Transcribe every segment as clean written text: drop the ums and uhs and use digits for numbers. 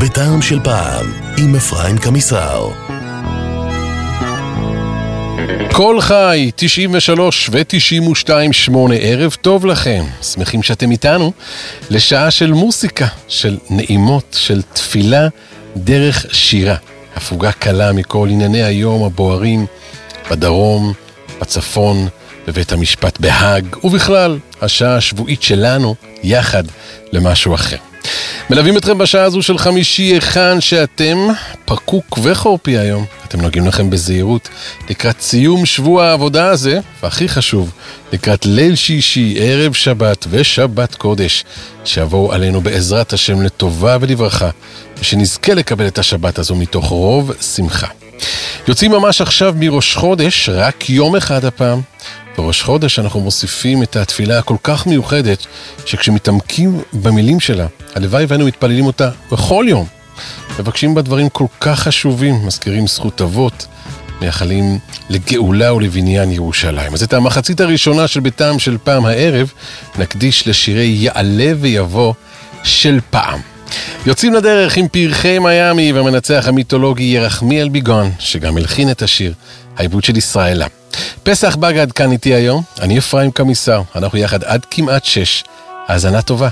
בטעם של פעם, עם אפרים קמיסר. כל חי, 93 ו-92.8, ערב טוב לכם. שמחים שאתם איתנו לשעה של מוסיקה, של נעימות, של תפילה דרך שירה. הפוגה קלה מכל ענייני היום הבוערים בדרום, בצפון, בבית המשפט בהאג, ובכלל, השעה השבועית שלנו יחד למשהו אחר. מלווים אתכם בשעה הזו של חמישי, היכן שאתם פקוק וחורפי היום. אתם נוגעים לכם בזהירות לקראת סיום שבוע העבודה הזה, והכי חשוב, לקראת ליל שישי, ערב שבת ושבת קודש, שיבואו עלינו בעזרת השם לטובה ולברכה, ושנזכה לקבל את השבת הזו מתוך רוב שמחה. יוצאים ממש עכשיו מראש חודש, רק יום אחד הפעם. בראש חודש אנחנו מוסיפים את התפילה הכל כך מיוחדת, שכשמתעמקים במילים שלה, הלוואי והיינו מתפללים אותה בכל יום. מבקשים בה דברים כל כך חשובים, מזכירים זכות אבות, מייחלים לגאולה ולבניין ירושלים. אז את המחצית הראשונה של ביתם של פעם הערב, נקדיש לשירי יעלה ויבוא של פעם. יוצאים לדרך עם פרחי מיאמי והמנצח המיתולוגי ירחמיאל ביגון, שגם הלחין את השיר, העיבוד של ישראלה. פסח בגד כאן איתי היום, אני אפרים קמיסר, אנחנו יחד עד כמעט 6, האזנה טובה.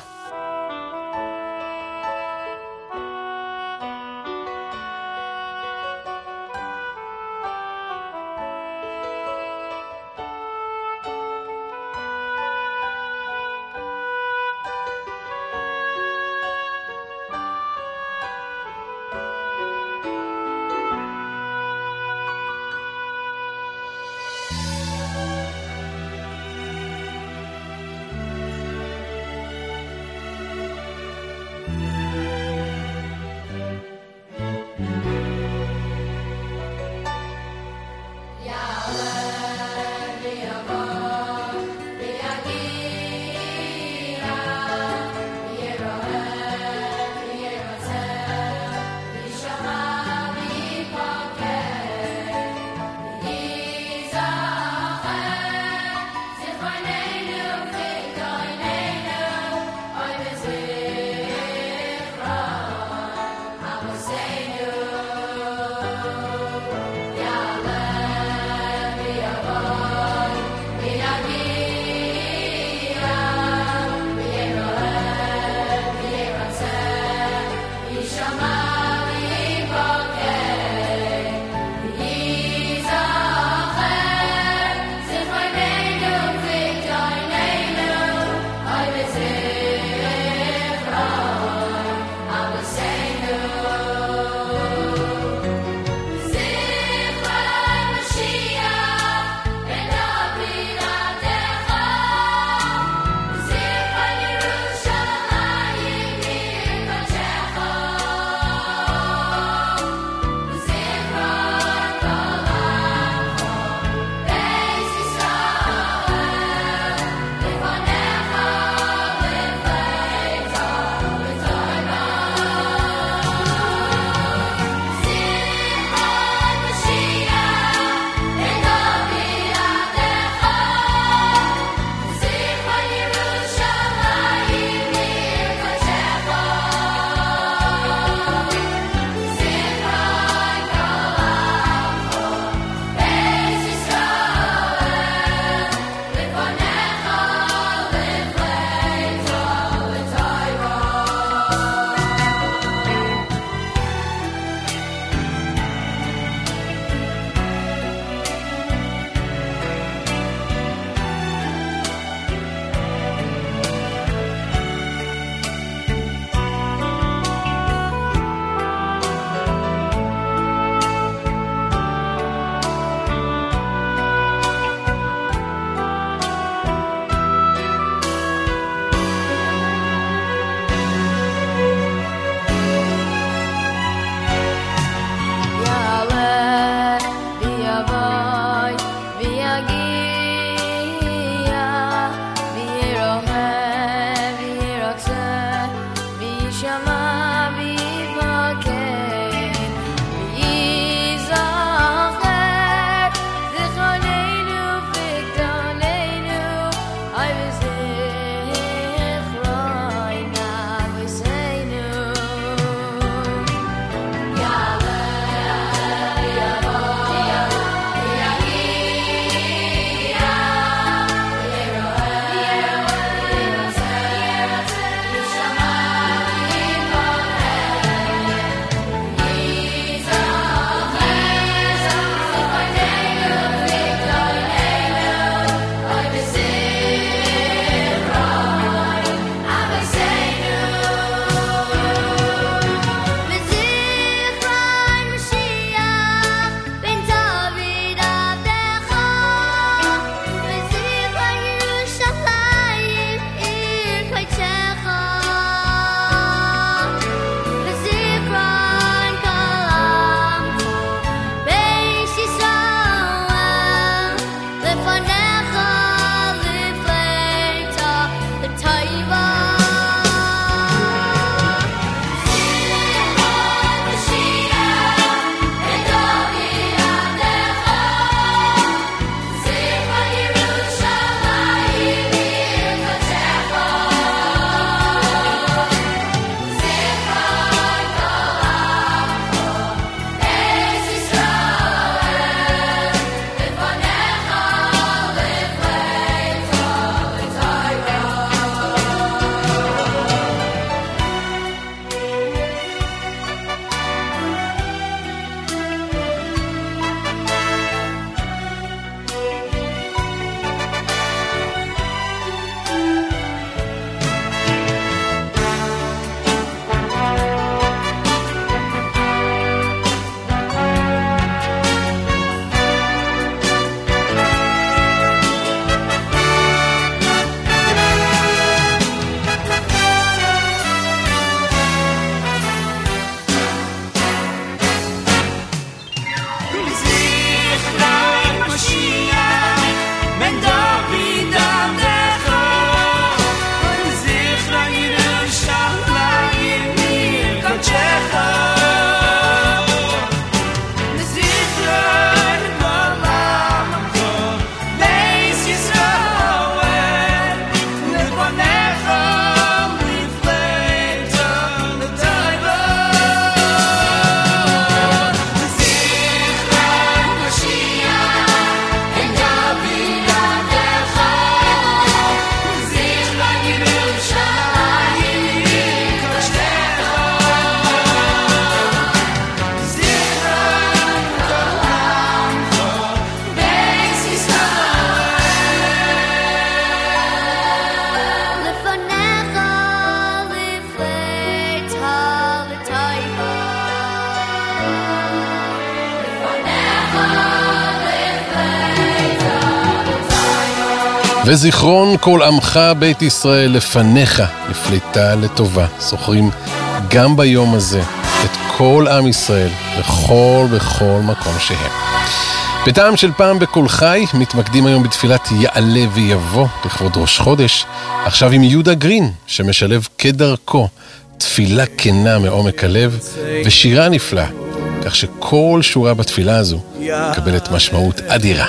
וזיכרון כל עמך בית ישראל לפניך לפליטה לטובה. זוכרים גם ביום הזה את כל עם ישראל בכל מקום שהם. בטעם של פעם בכל חי מתמקדים היום בתפילת יעלה ויבוא לכבוד ראש חודש, עכשיו עם יהודה גרין שמשלב כדרכו תפילה כנה מעומק הלב ושירה נפלא, כך שכל שורה בתפילה הזו מקבלת משמעות אדירה.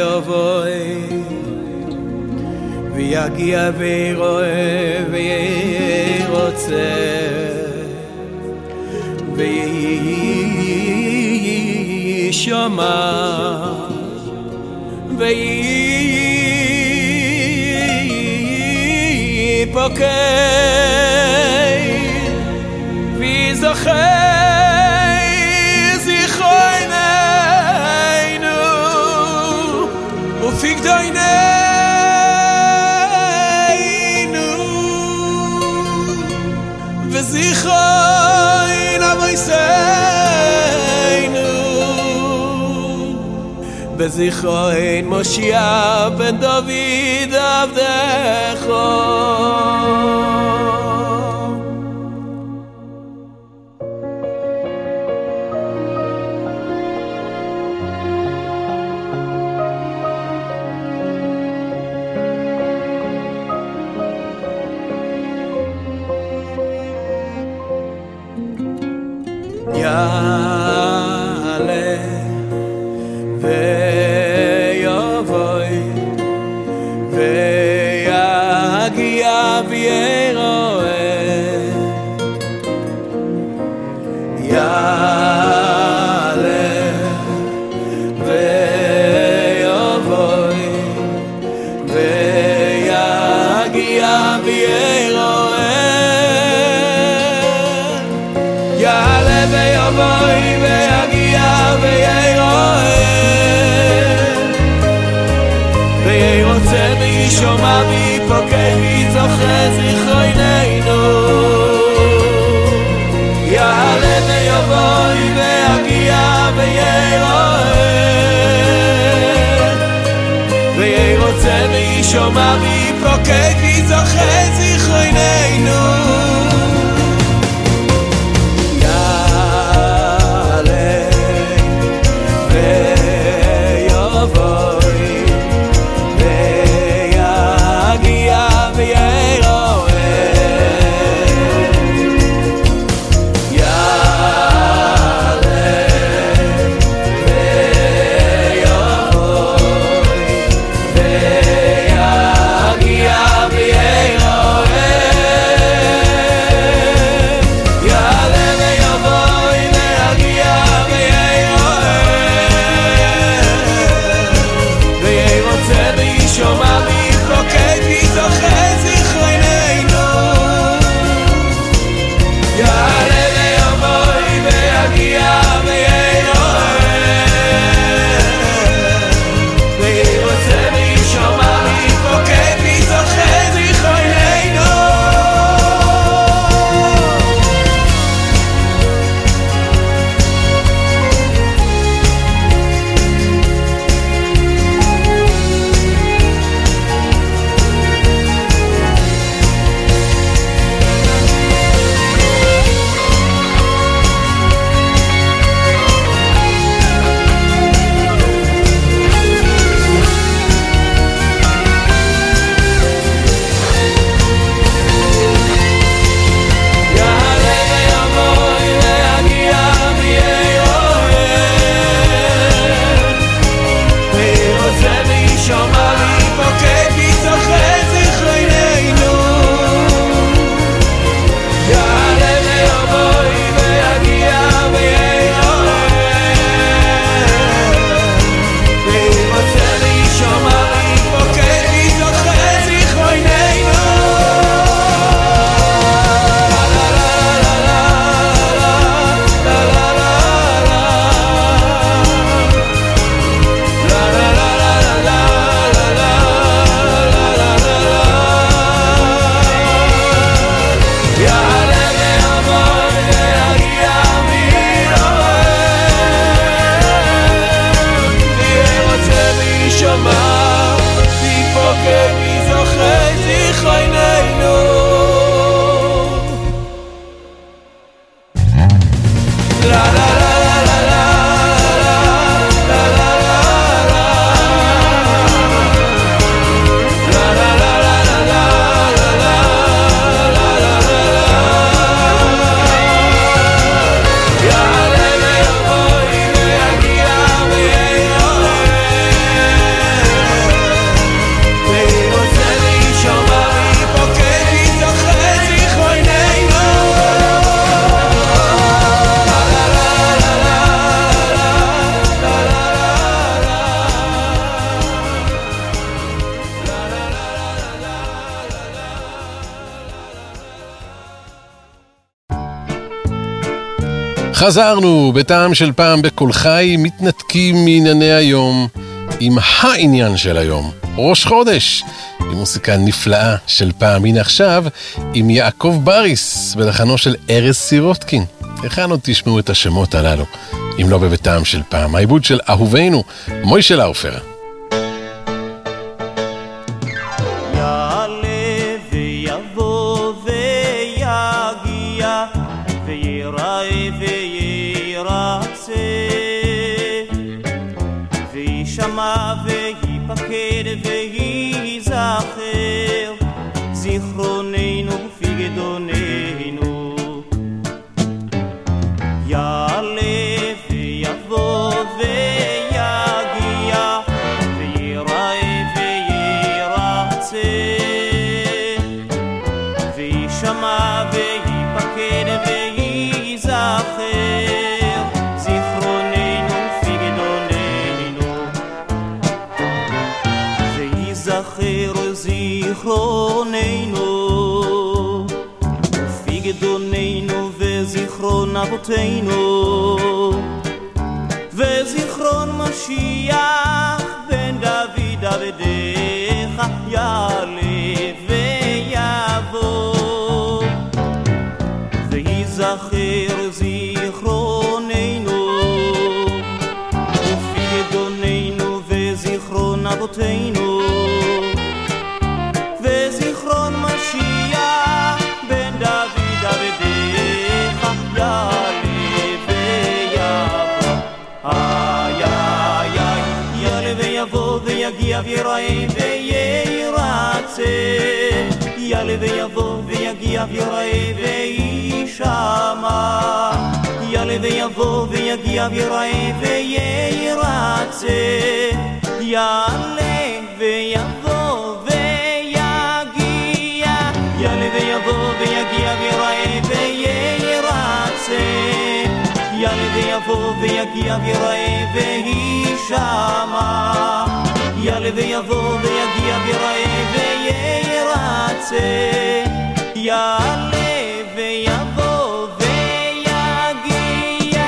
ויגיע וירואה וירוצה וישמע ויפוקד ויזכר זיכרוננו ופקדנו וזיכרון אבויסנו בזיכרון מושיע בן דוד עבדך. יעלה ויבוא ויגיע וירואה יעלה ויבוא ויגיע וירואה יעלה ויבוא ויגיע וירואה וירוצה וישמע ויפוקד ויזכר זיכרוננו יעלה ויבוא ויגיע וירואה וירוצה וישמע ויפוקד ויזכר זיכרוננו ויגיע וירואה חזרנו בטעם של פעם בכל חי, מתנתקים מענייני היום עם העניין של היום, ראש חודש, עם מוסיקה נפלאה של פעם. הנה עכשיו עם יעקב בריס בלחנו של ארז סירוטקין. היכן עוד תשמעו את השמות הללו אם לא בטעם של פעם? העיבוד של אהובנו מוישה לאופר. ויפקד ויזכר זיכרוננו ופקדוננו, יעלה ויבוא ויגיע ויראה וירצה וישמע ויפקד ויזכר זיכרוננו ופקדוננו, ויזכר זיכרוננו ופקדוננו וזיכרון אבותינו וזיכרון משיח בן דוד עבדיך, יעלה ויבוא ויזכר זיכרוננו ופקדוננו וזיכרון אבותינו וזיכרון משיח בן דוד עבדיך, יעלה ויבוא ויגיע ויראה וירצה, יעלה ויבוא ויגיע ויראה וישמע, יעלה ויבוא ויגיע ויראה וירצה, יעלה ויבוא ויגיע, יעלה ויבוא ויגיע ויראה וירצה, יעלה ויבוא ויגיע ויראה וישמע, יעלה ויבוא ויגיע ויראה וירצה, יעלה ויבוא ויגיע.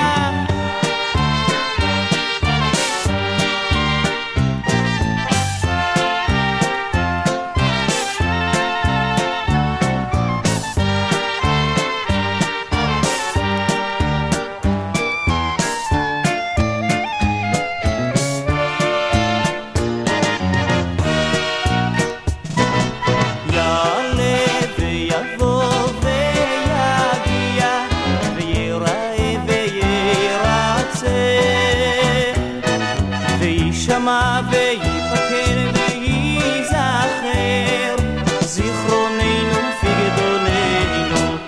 וישמע ויפקד ויזכר זיכרוננו ופקדוננו,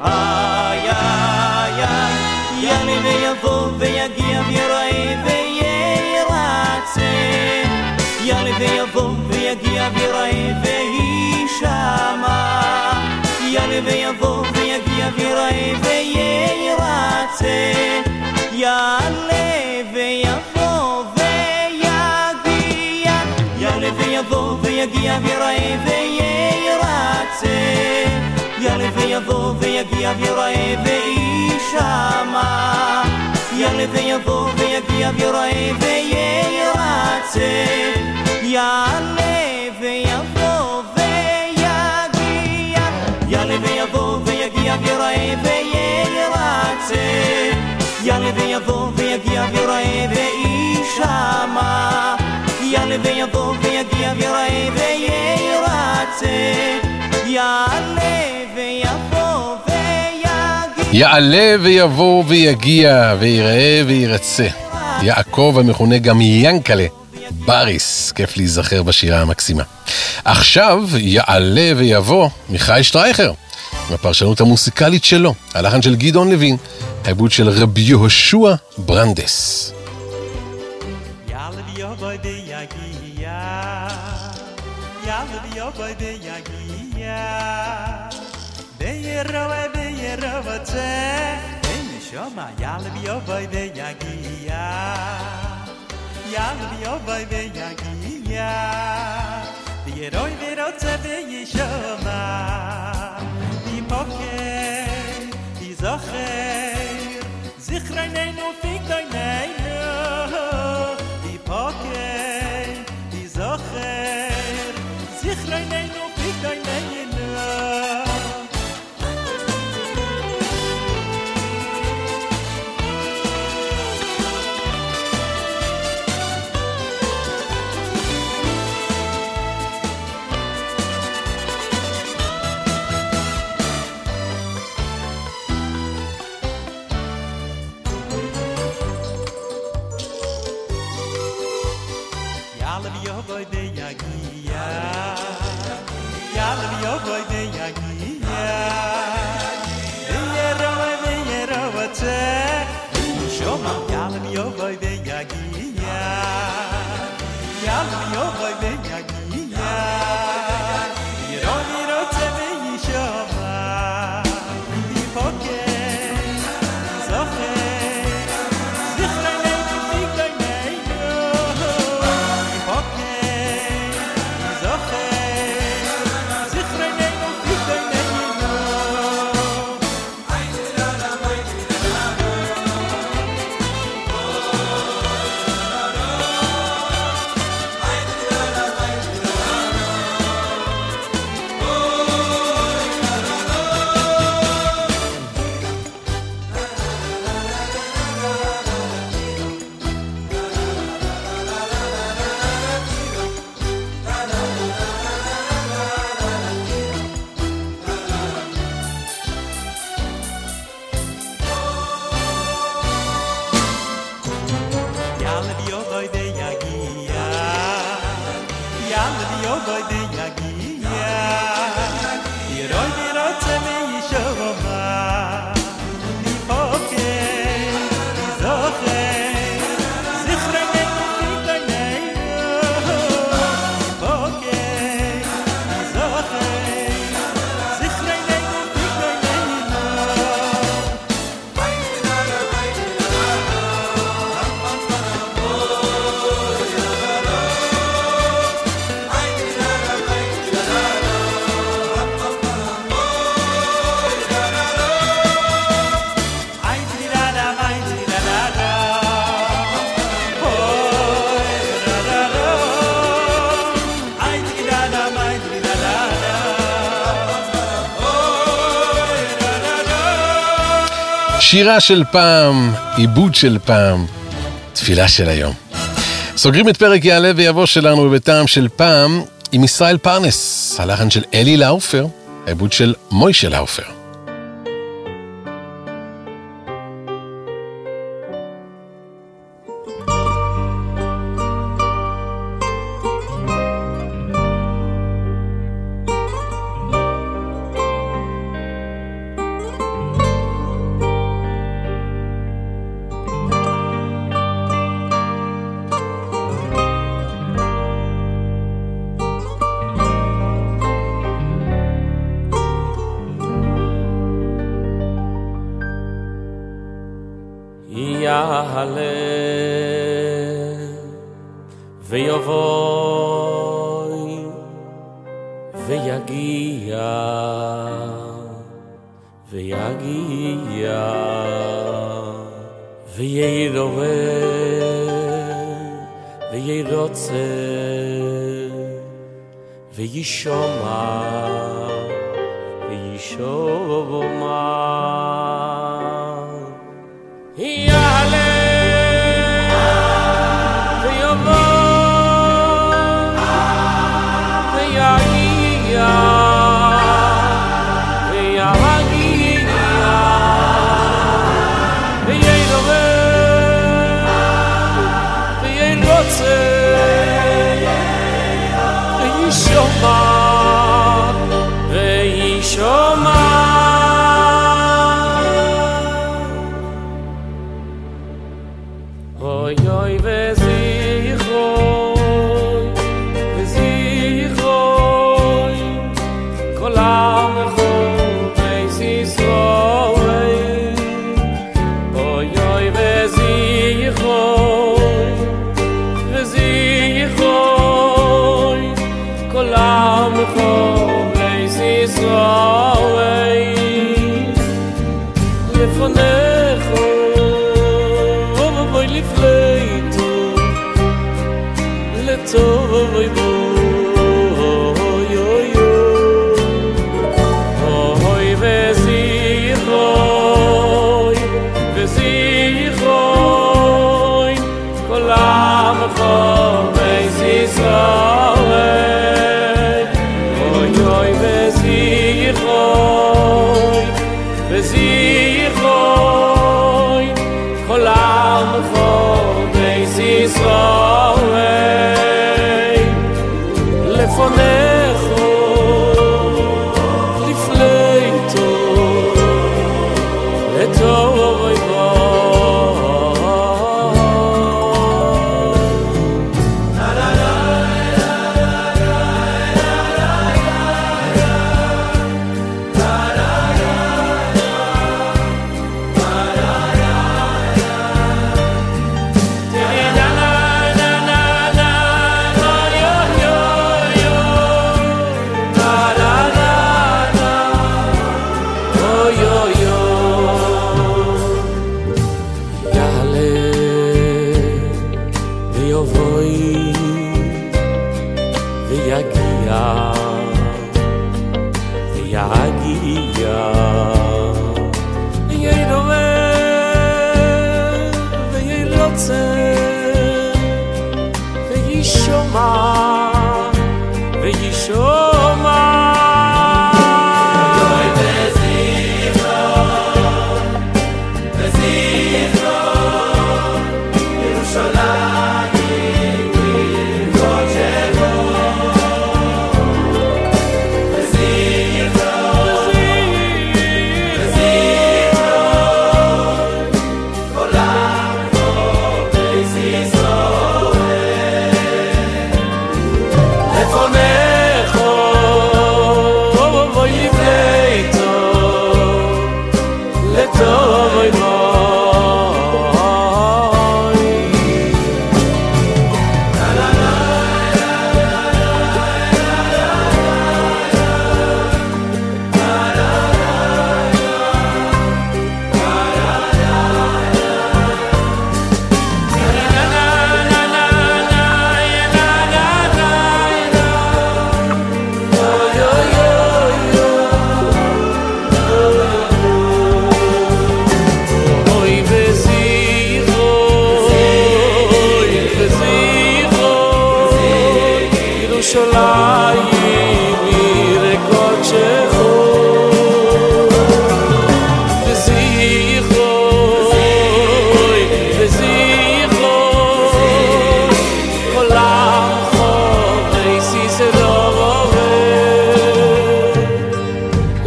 יעלה ויבוא ויגיע ויראה וירצה, יעלה ויבוא ויגיע ויראה וישמע, יעלה ויבוא ויגיע ויראה וירצה, יעלה ויבוא ויגיע, יעלה ויבוא ויגיע ויראה וירצה, יעלה ויבוא ויגיע ויראה וישמע, יעלה ויבוא ויגיע ויראה וירצה, יעלה ויבוא ויגיע, יעלה ויבוא ויגיע ויראה וירצה, יעלה ויבוא ויגיע ויראה וישמע, יעלה ויבוא ויגיע ויראה וירצה, יעלה ויבוא ויגיע, יעלה ויבוא ויגיע ויראה וירצה. יעקב המכונה גם ינקלה בריס, כיף להיזכר בשירה המקסימה. עכשיו יעלה ויבוא מיכאל שטרייכר בפרשנות המוסיקלית שלו, הלחן של גדעון לוין, העיבוד של רבי יהושע ברנדס. יעלה ויבוא ויגיע, יעלה ויבוא ויגיע, ויראה וירצה, ונשמה יעלה ויבוא ויגיע, יעלה ויבוא ויגיע, ויראה וירצה וישמע, ויפקד ויזכר שירה של פעם, עיבוד של פעם, תפילה של היום. סוגרים את פרק יעלה ויבוא שלנו בביתם של פעם עם ישראל פרנס, הלחן של אלי לאופר, העיבוד של מוישה לאופר.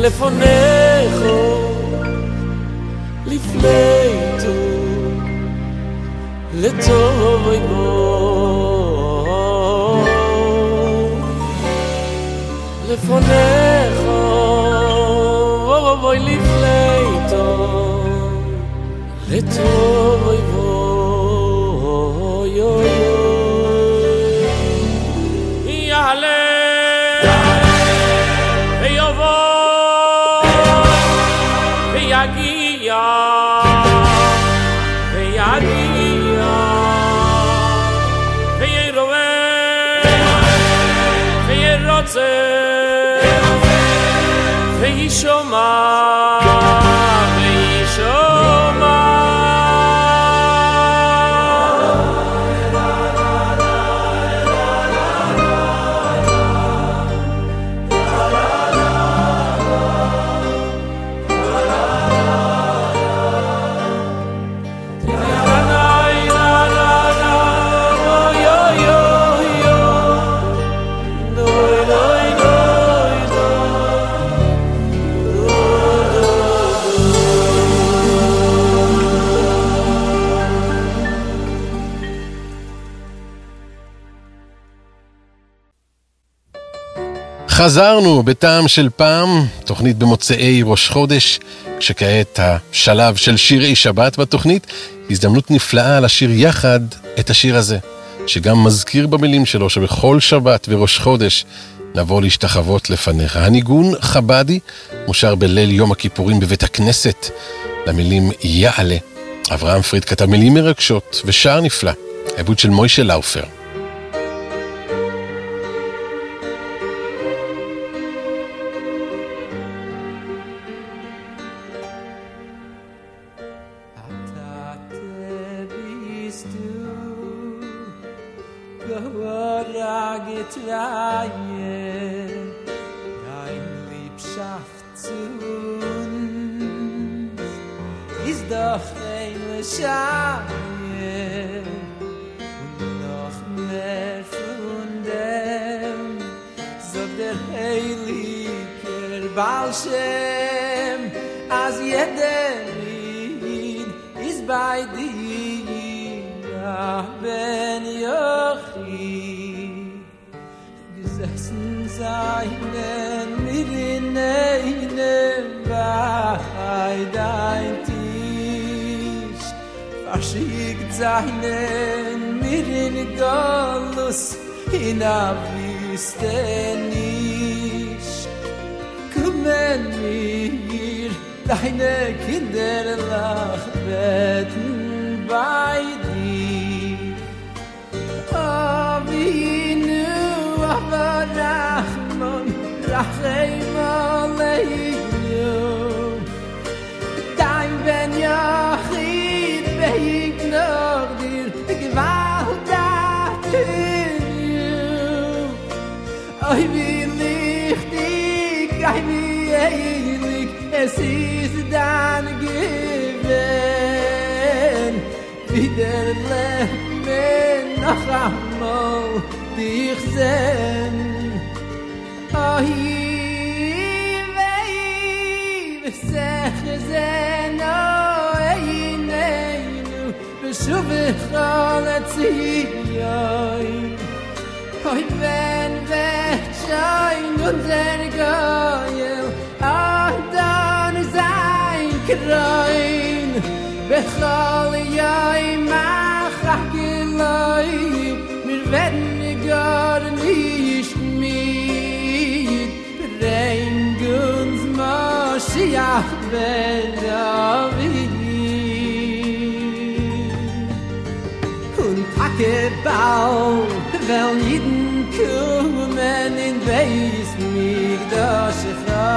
לפונך לפליטו לטוב בו לפונך בואי לפליטו לטוב בו יעלה חזרנו בטעם של פעם, תוכנית במוצאי ראש חודש, כשכעת השלב של שירי שבת בתוכנית, הזדמנות נפלאה לשיר יחד את השיר הזה, שגם מזכיר במילים שלו שבכל שבת וראש חודש נבוא להשתחוות לפניך. הניגון חבדי מושר בליל יום הכיפורים בבית הכנסת, למילים יעלה. אברהם פריד כתב מילים מרגשות ושר נפלא, עיבוד של מוישה לאופר. Deine Kinder lach beten bei dir. Avinu avarachman rachem aleinu. Dein ben yachid veignor dir gewaltat in you. Oy wie lichtig, ay wie eilig, es ist dann gewesen, wieder leben noch einmal dich sehen. Oy wei, besech zen oineinu, besuvich alatziyoy. Oy wenn schein unser Geil, dann sein Krein, bechal jai machakiloi, wir werden gar nicht mit, bring uns Moschiach ben David. Und Hackebau, weil jeden kommen in Beis Migdashecha.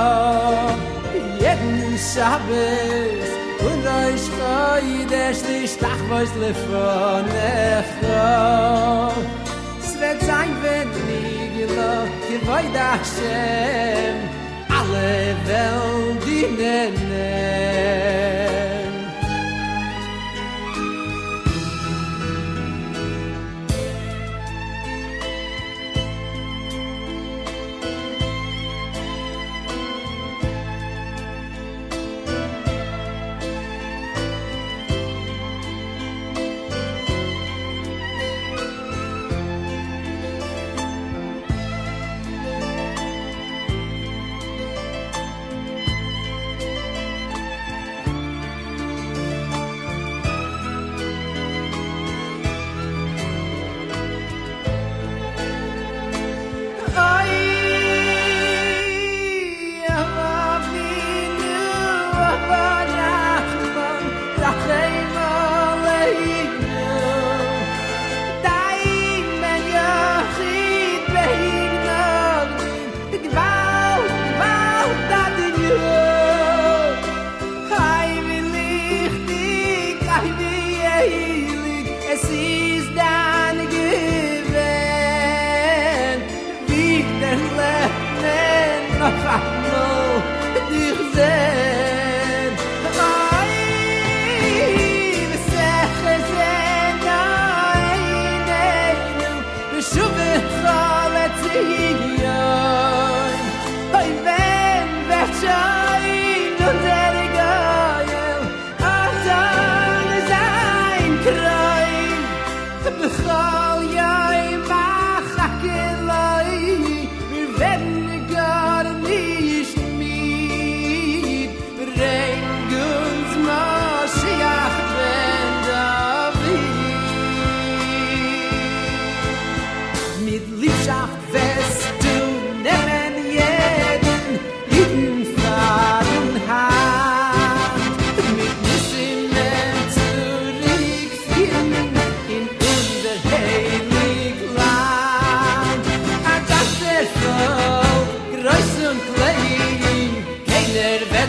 Jeden Shabbos und Rosh Chodesh tishtach vos lefonecha. Es wird sein, wenn Nigla Kevod Hashem alle Welt dienen.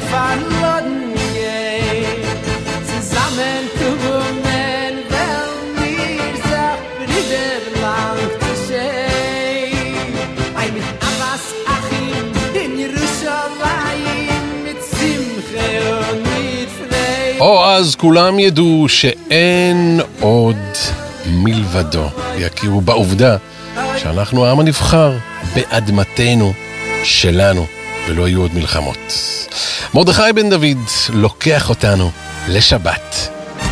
verloren geht. Zusammen kommen, wenn wir sich Brüder lang zu schön. Ein mit Abbas Achim in Jerusalem, mit Simche und mit Freude. או אז כולם ידעו שאין עוד מלבדו, יכירו בעובדה שאנחנו העם הנבחר באדמתנו שלנו, ולא יהיו עוד מלחמות. מרדכי בן דוד לוקח אותנו לשבת.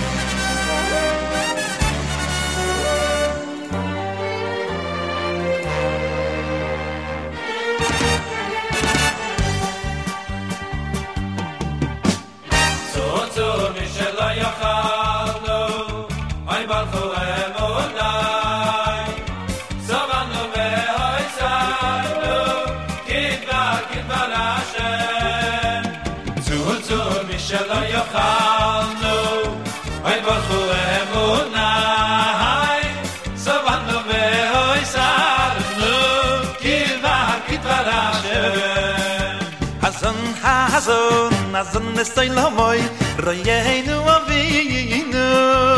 Azon nestoy lomoy royenu avinu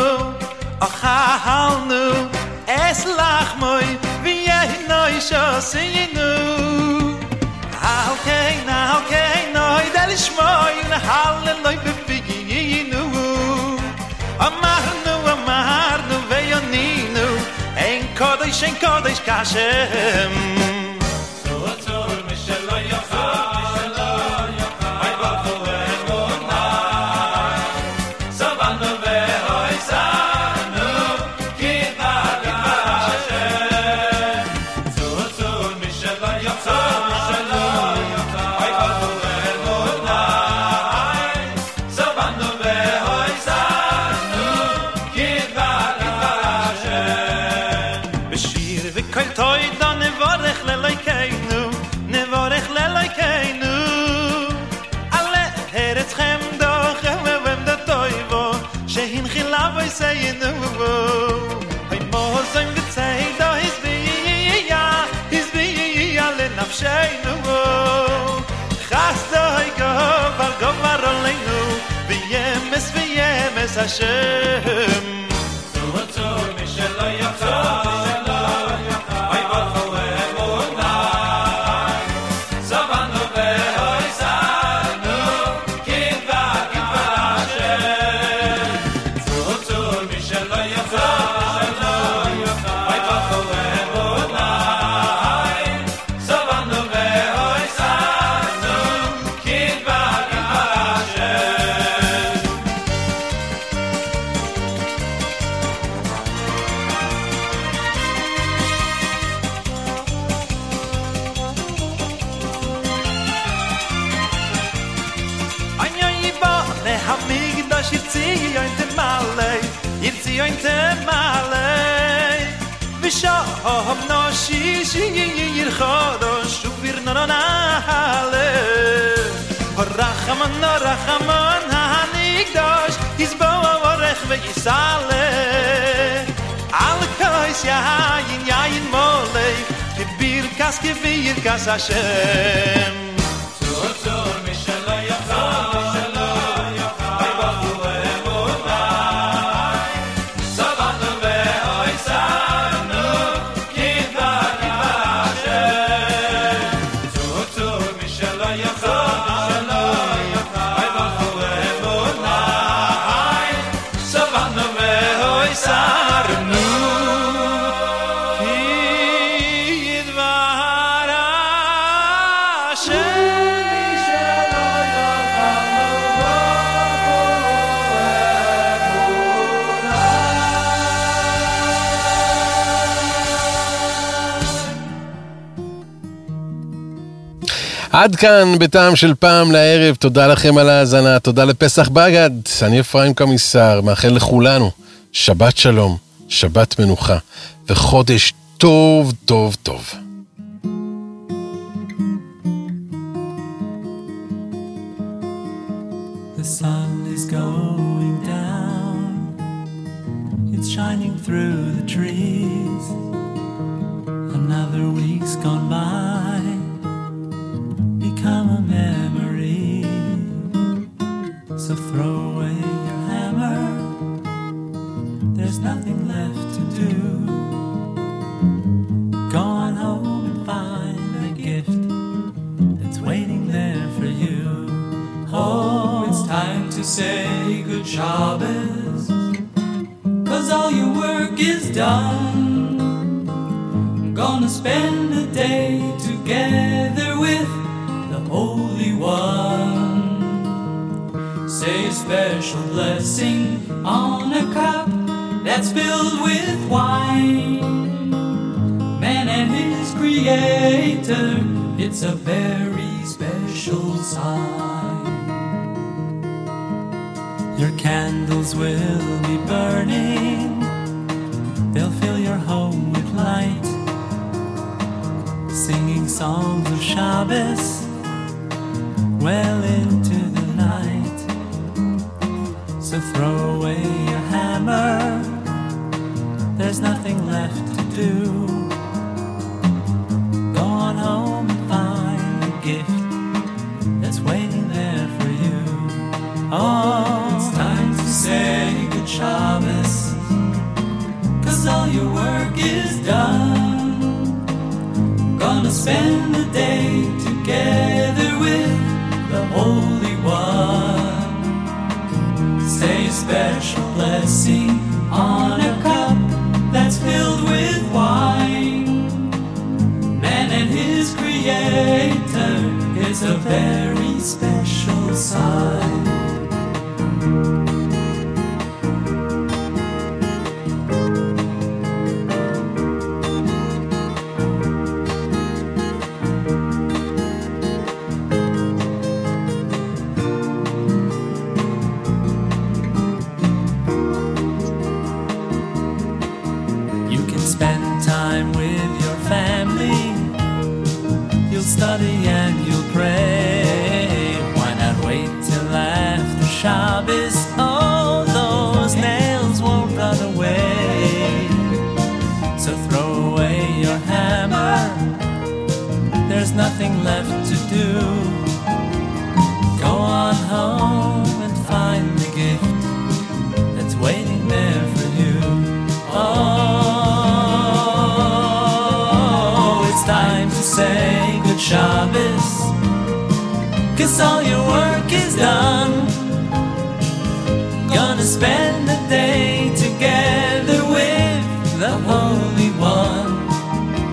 achalnu es lachmoy vienoy shosinu okay noy delishmoy halleloy befiginu amarnu veyoninu en kodesh kashem Hashem Tzor Mishelo Yochal Ay Baruch Emunai Savanu Ve'Hoisanu Kitva Hashem Tzor Mishelo Yochal Ay Baruch Emunai Savanu Ve'Hoisanu Kitva Hashem Yirtzion temalei V'shohom no shishir chodosh Uvirno no nahale Rachamon hanigdosh Yizboa orech ve'yisale Al kois yayin molei Kibirkas Hashem Tzor mishelo yochal עד כאן בטעם של פעם לערב, תודה לכם על ההאזנה, תודה לפסח בגד, אני אפרים קמיסר, מאחל לכולנו שבת שלום, שבת מנוחה וחודש טוב טוב טוב. The sun is going down, it's shining through the trees, another week's gone by, become a memory. So throw away your hammer, there's nothing left to do. Go on home and find the gift that's waiting there for you. Oh, it's time to say good Shabbos, 'cause all your work is done. Gonna spend a day together with the Holy One. Say a special blessing on a cup that's filled with wine. Man and his creator, it's a very special sign. Your candles will be burning, they'll fill your home with light, singing songs of Shabbos well into the night. So throw away your hammer, there's nothing left to do. Go on home and find the gift that's waiting there for you. Oh, it's time to say good Shabbos, 'cause all your work is done. Gonna spend the day together with the Holy One. Say a special blessing on a cup that's filled with wine. Man and his creator is a very special sign. Study and you'll pray. Why not wait till after Shabbos? All those nails won't run away. So throw away your hammer, there's nothing left to do. Go on home and find the gift that's waiting there for you. Oh, it's time to say Shabbos, 'cause all your work is done. Gonna spend the day together with the Holy One.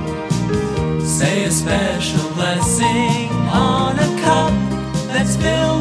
Say a special blessing on a cup that's filled